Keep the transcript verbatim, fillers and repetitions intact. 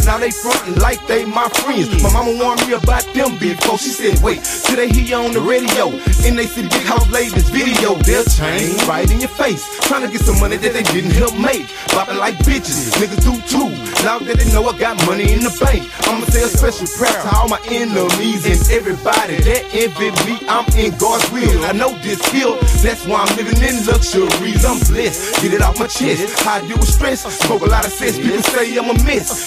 Now they frontin' like they my friends. My mama warned me about them before. She said, wait, till they hear you on the radio and they see Big House lay this video, they'll change right in your face, trying to get some money that they didn't help make. Bopping like bitches, niggas do too. Now that they know I got money in the bank, I'ma say a special prayer to all my enemies and everybody that envy me. I'm in God's will. I know this hill, that's why I'm living in luxuries. I'm blessed, get it off my chest. How I deal with stress, smoke a lot of cess. People say I'm a mess.